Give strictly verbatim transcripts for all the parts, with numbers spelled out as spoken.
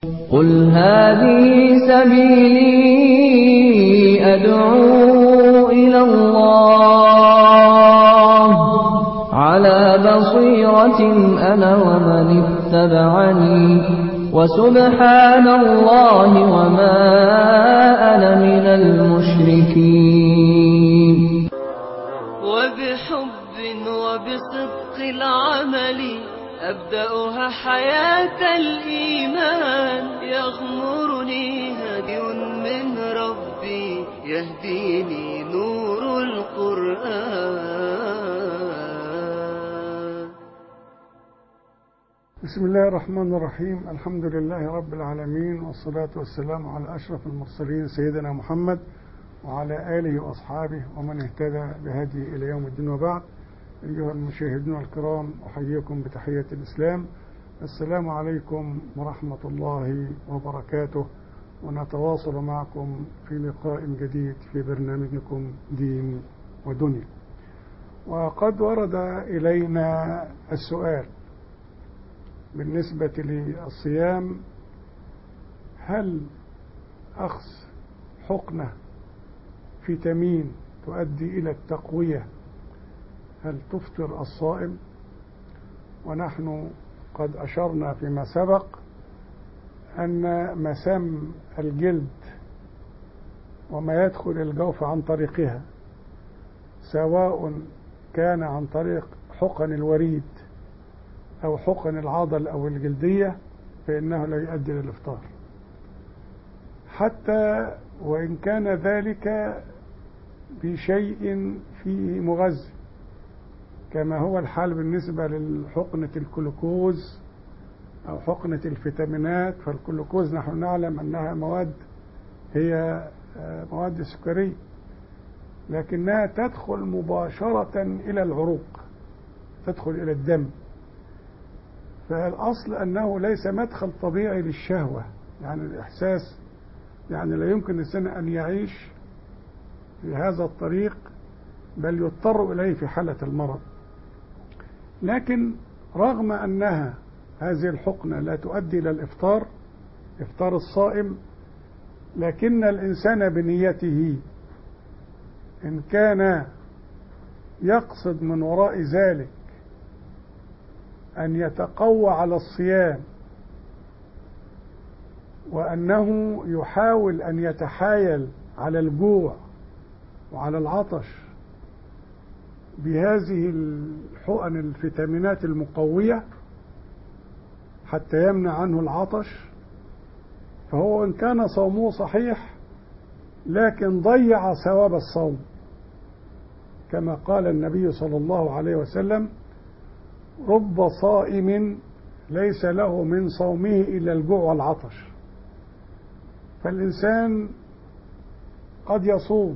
قل هذه سبيلي أدعو إلى الله على بصيرة أنا ومن اتبعني وسبحان الله وما أنا من المشركين. وبحب وبصدق العمل أبدأها حياة الإيمان، يغمرني هدي من ربي يهديني نور القرآن. بسم الله الرحمن الرحيم. الحمد لله رب العالمين، والصلاة والسلام على أشرف المرسلين سيدنا محمد وعلى آله وأصحابه ومن اهتدى بهدي إلى يوم الدين، وبعد. أيها المشاهدون الكرام، أحييكم بتحية الإسلام. السلام عليكم ورحمة الله وبركاته، ونتواصل معكم في لقاء جديد في برنامجكم دين ودنيا. وقد ورد إلينا السؤال بالنسبة للصيام: هل أخذ حقنة فيتامين تؤدي إلى التقوية هل تفطر الصائم؟ ونحن قد أشرنا فيما سبق أن مسام الجلد وما يدخل الجوف عن طريقها، سواء كان عن طريق حقن الوريد أو حقن العضل أو الجلدية، فإنه لا يؤدي للإفطار، حتى وإن كان ذلك بشيء فيه مغذي، كما هو الحال بالنسبة للحقنة الجلوكوز أو حقنة الفيتامينات. فالجلوكوز نحن نعلم أنها مواد هي مواد سكرية، لكنها تدخل مباشرة إلى العروق، تدخل إلى الدم. فالأصل أنه ليس مدخل طبيعي للشهوة، يعني الإحساس، يعني لا يمكن الإنسان أن يعيش في هذا الطريق، بل يضطر إليه في حالة المرض. لكن رغم أنها هذه الحقنة لا تؤدي إلى الإفطار، إفطار الصائم، لكن الإنسان بنيته إن كان يقصد من وراء ذلك أن يتقوى على الصيام، وأنه يحاول أن يتحايل على الجوع وعلى العطش بهذه الحقن الفيتامينات المقوية حتى يمنع عنه العطش، فهو إن كان صومه صحيح لكن ضيع ثواب الصوم، كما قال النبي صلى الله عليه وسلم: رب صائم ليس له من صومه إلا الجوع والعطش. فالإنسان قد يصوم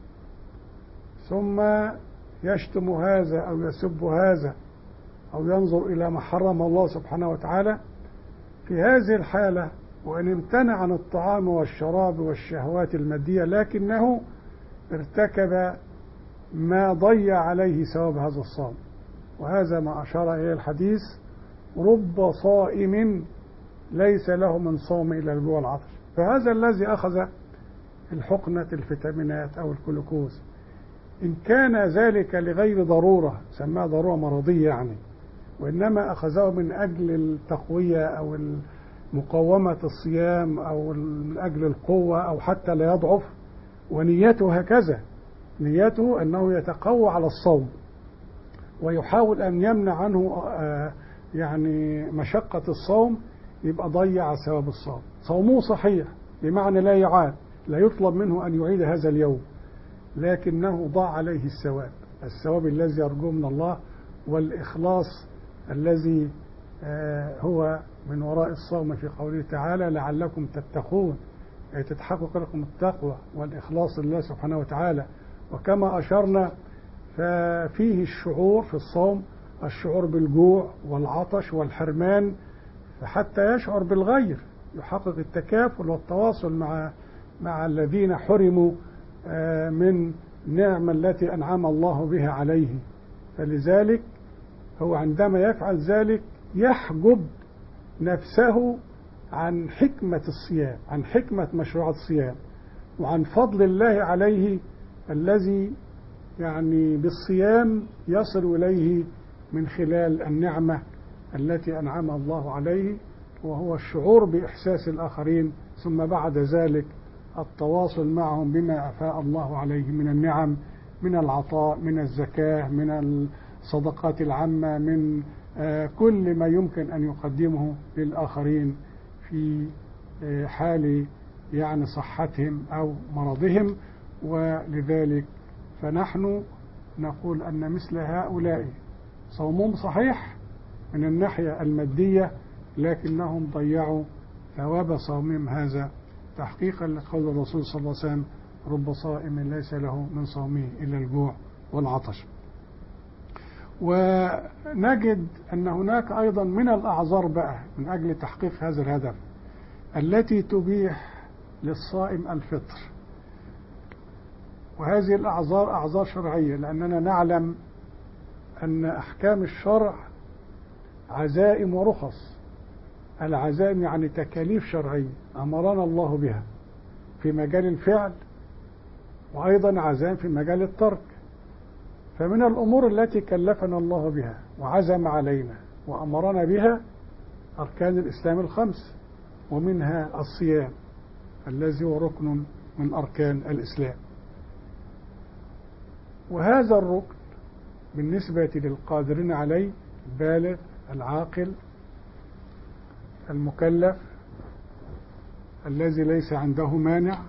ثم يشتم هذا أو يسب هذا أو ينظر إلى ما حرم الله سبحانه وتعالى. في هذه الحالة وإن امتنع عن الطعام والشراب والشهوات المادية، لكنه ارتكب ما ضيع عليه ثواب هذا الصوم، وهذا ما أشار إليه الحديث: رب صائم ليس له من صوم إلا الجوع والعطش. فهذا الذي أخذ الحقنة الفيتامينات أو الجلوكوز، إن كان ذلك لغير ضرورة، سماها ضرورة مرضية يعني، وإنما أخذه من أجل التقوية أو مقاومة الصيام أو من أجل القوة أو حتى لا يضعف، ونيته هكذا، نيته أنه يتقوى على الصوم ويحاول أن يمنع عنه يعني مشقة الصوم، يبقى ضيع ثواب الصوم. صومه صحيح بمعنى لا يعاد، لا يطلب منه أن يعيد هذا اليوم، لكنه ضاع عليه الثواب، الثواب الذي يرجوه من الله، والإخلاص الذي هو من وراء الصوم في قوله تعالى: لعلكم تتقون، أي تتحقق لكم التقوى والإخلاص لله سبحانه وتعالى. وكما أشرنا، ففيه الشعور في الصوم، الشعور بالجوع والعطش والحرمان، فحتى يشعر بالغير، يحقق التكافل والتواصل مع مع الذين حرموا من نعمة التي أنعم الله بها عليه. فلذلك هو عندما يفعل ذلك يحجب نفسه عن حكمة الصيام، عن حكمة مشروع الصيام، وعن فضل الله عليه الذي يعني بالصيام يصل إليه من خلال النعمة التي أنعم الله عليه، وهو الشعور بإحساس الآخرين، ثم بعد ذلك التواصل معهم بما أفاء الله عليه من النعم، من العطاء، من الزكاة، من الصدقات العامة، من كل ما يمكن أن يقدمه للآخرين في حال يعني صحتهم أو مرضهم. ولذلك فنحن نقول أن مثل هؤلاء صومهم صحيح من الناحية المادية، لكنهم ضيعوا ثواب صومهم هذا تحقيقا لقول الرسول صلى الله عليه وسلم: رب صائم ليس له من صومه إلا الجوع والعطش. ونجد أن هناك أيضا من الأعذار بقى من أجل تحقيق هذا الهدف التي تبيح للصائم الفطر، وهذه الأعذار أعذار شرعية، لأننا نعلم أن أحكام الشرع عزائم ورخص. العزائم يعني تكاليف شرعية أمرنا الله بها في مجال الفعل، وأيضا عزائم في مجال الترك. فمن الأمور التي كلفنا الله بها وعزم علينا وأمرنا بها أركان الإسلام الخمس، ومنها الصيام الذي هو ركن من أركان الإسلام. وهذا الركن بالنسبة للقادرين عليه البالغ العاقل المكلف الذي ليس عنده مانع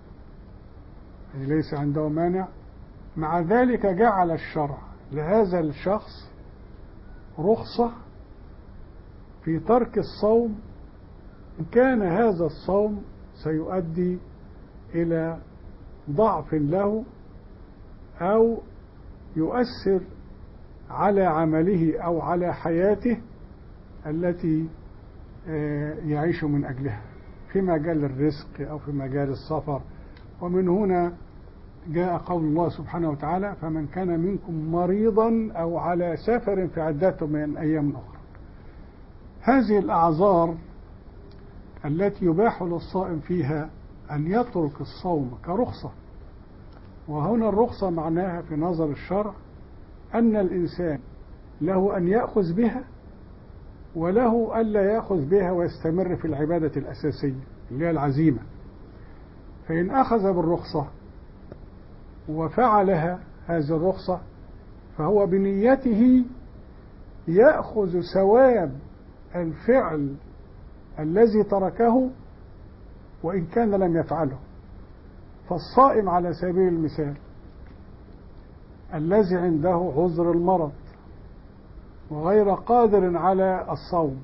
ليس عنده مانع مع ذلك جعل الشرع لهذا الشخص رخصة في ترك الصوم إن كان هذا الصوم سيؤدي إلى ضعف له أو يؤثر على عمله أو على حياته التي يعيش من أجلها في مجال الرزق أو في مجال السفر. ومن هنا جاء قول الله سبحانه وتعالى: فمن كان منكم مريضا أو على سفر فعدة من أيام أخرى. هذه الأعذار التي يباح للصائم فيها أن يترك الصوم كرخصة، وهنا الرخصة معناها في نظر الشرع أن الإنسان له أن يأخذ بها وله ألا يأخذ بها ويستمر في العبادة الأساسية اللي هي العزيمة. فإن أخذ بالرخصة وفعلها هذه الرخصة فهو بنيته يأخذ ثواب الفعل الذي تركه وإن كان لم يفعله. فالصائم على سبيل المثال الذي عنده عذر المرض وغير قادر على الصوم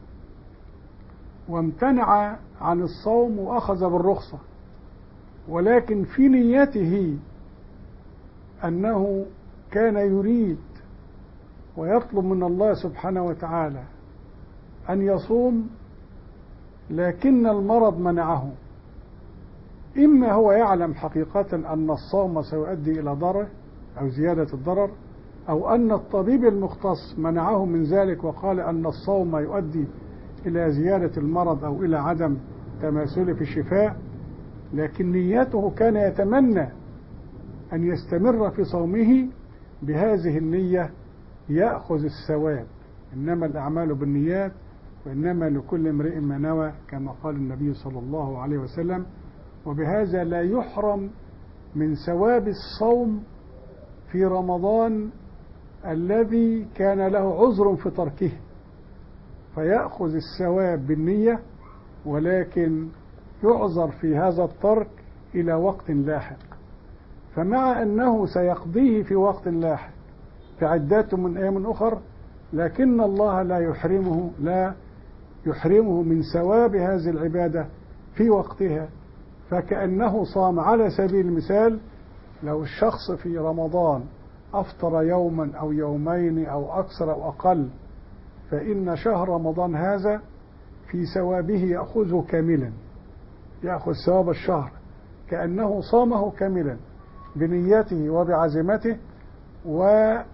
وامتنع عن الصوم وأخذ بالرخصة، ولكن في نيته أنه كان يريد ويطلب من الله سبحانه وتعالى أن يصوم، لكن المرض منعه. إما هو يعلم حقيقة أن الصوم سيؤدي إلى ضرر أو زيادة الضرر، أو أن الطبيب المختص منعه من ذلك وقال أن الصوم يؤدي إلى زيادة المرض أو إلى عدم تماثله في الشفاء، لكن نيته كان يتمنى أن يستمر في صومه بهذه النية يأخذ الثواب. إنما الأعمال بالنيات وإنما لكل امرئ ما نوى كما قال النبي صلى الله عليه وسلم. وبهذا لا يحرم من ثواب الصوم في رمضان الذي كان له عذر في تركه، فيأخذ الثواب بالنية، ولكن يعذر في هذا الترك إلى وقت لاحق. فمع أنه سيقضيه في وقت لاحق في عدات من أيام أخر، لكن الله لا يحرمه لا يحرمه من ثواب هذه العبادة في وقتها، فكأنه صام. على سبيل المثال لو الشخص في رمضان أفطر يوما أو يومين أو أكثر أو أقل، فإن شهر رمضان هذا في ثوابه يأخذه كاملا، يأخذ ثواب الشهر كأنه صامه كاملا بنيته وبعزمته،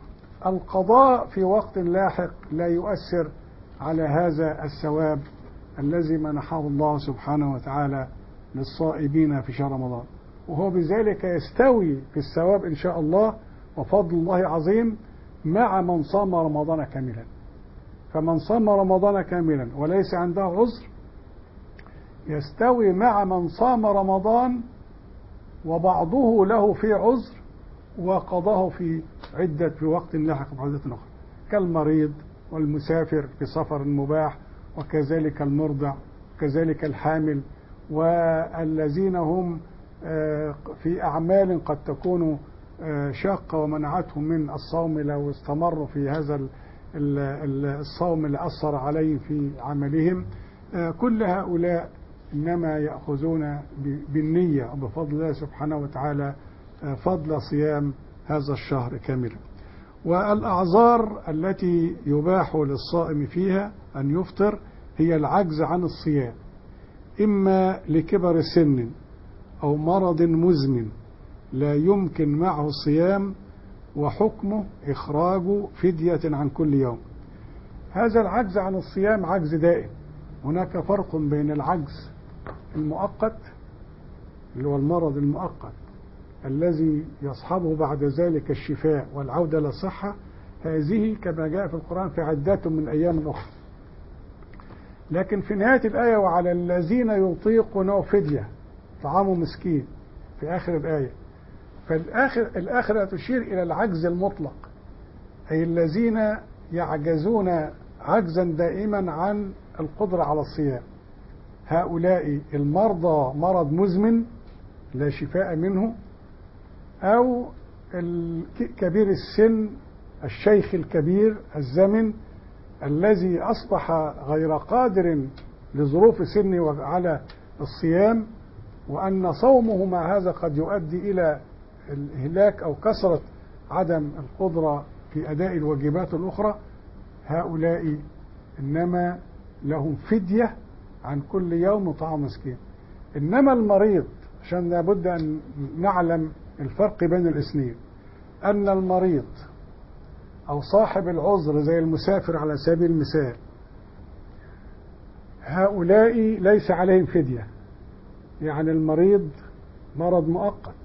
والقضاء في وقت لاحق لا يؤثر على هذا الثواب الذي منحه الله سبحانه وتعالى للصائمين في شهر رمضان، وهو بذلك يستوي في الثواب إن شاء الله وفضل الله عظيم مع من صام رمضان كاملا. فمن صام رمضان كاملا وليس عنده عذر يستوي مع من صام رمضان وبعضه له في عذر وقضاه في عدة في وقت لاحق بعدة أخرى، كالمريض والمسافر في سفر مباح، وكذلك المرضع، وكذلك الحامل، والذين هم في أعمال قد تكون شاقة ومنعتهم من الصوم لو استمروا في هذا الصوم اللي أثر عليهم في عملهم. كل هؤلاء إنما يأخذون بالنية وبفضل الله سبحانه وتعالى فضل صيام هذا الشهر كاملا. والأعذار التي يباح للصائم فيها أن يفطر هي العجز عن الصيام، إما لكبر سن أو مرض مزمن لا يمكن معه الصيام، وحكمه إخراج فدية عن كل يوم. هذا العجز عن الصيام عجز دائم. هناك فرق بين العجز المؤقت اللي هو المرض المؤقت الذي يصحبه بعد ذلك الشفاء والعودة للصحة، هذه كما جاء في القرآن في عدة من أيام أخرى. لكن في نهاية الآية وعلى الذين يطيقونه فدية طعام مسكين في آخر الآية، فالآخر الآخرة تشير إلى العجز المطلق، أي الذين يعجزون عجزا دائما عن القدرة على الصيام. هؤلاء المرضى مرض مزمن لا شفاء منه، أو كبير السن الشيخ الكبير الزمن الذي أصبح غير قادر لظروف سنه على الصيام، وأن صومه مع هذا قد يؤدي إلى الهلاك أو كثرة عدم القدرة في أداء الواجبات الأخرى. هؤلاء إنما لهم فدية عن كل يوم طعام مسكين. إنما المريض، عشان لابد أن نعلم الفرق بين الاثنين، أن المريض أو صاحب العذر زي المسافر على سبيل المثال، هؤلاء ليس عليهم فدية. يعني المريض مرض مؤقت،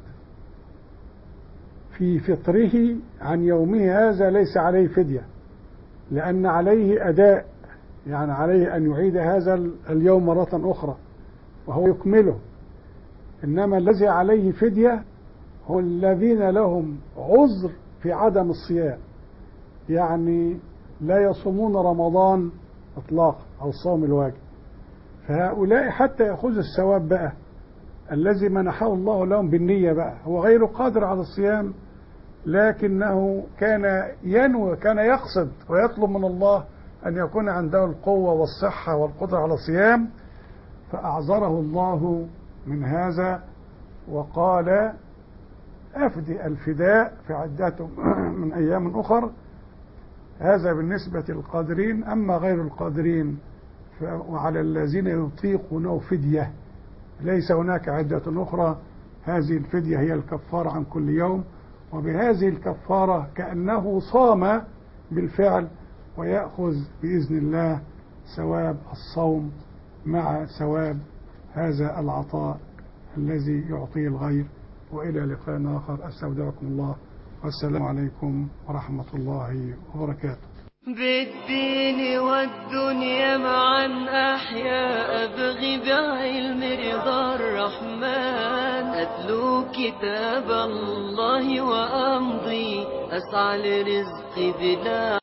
في فطره عن يومه هذا ليس عليه فدية، لأن عليه أداء، يعني عليه أن يعيد هذا اليوم مرة أخرى وهو يكمله. إنما الذي عليه فدية هو الذين لهم عذر في عدم الصيام، يعني لا يصومون رمضان إطلاقا أو الصوم الواجب. فهؤلاء حتى يأخذ الثواب بقى الذي منحه الله لهم بالنية بقى، هو غير قادر على الصيام لكنه كان ينوي، كان يقصد ويطلب من الله أن يكون عنده القوة والصحة والقدرة على الصيام، فأعذره الله من هذا وقال أفدي الفداء في عدة من أيام أخر. هذا بالنسبة للقادرين. أما غير القادرين وعلى الذين يطيقونه فدية، ليس هناك عدة أخرى. هذه الفدية هي الكفارة عن كل يوم، وبهذه الكفارة كأنه صام بالفعل ويأخذ بإذن الله ثواب الصوم مع ثواب هذا العطاء الذي يعطيه الغير. وإلى لقاء آخر، أستودعكم الله والسلام عليكم ورحمة الله وبركاته. بالدين والدنيا معا أحيا، أبغي بعلم رضا الرحمن، أتلو كتاب الله وأمضي أسعى لرزقي بلا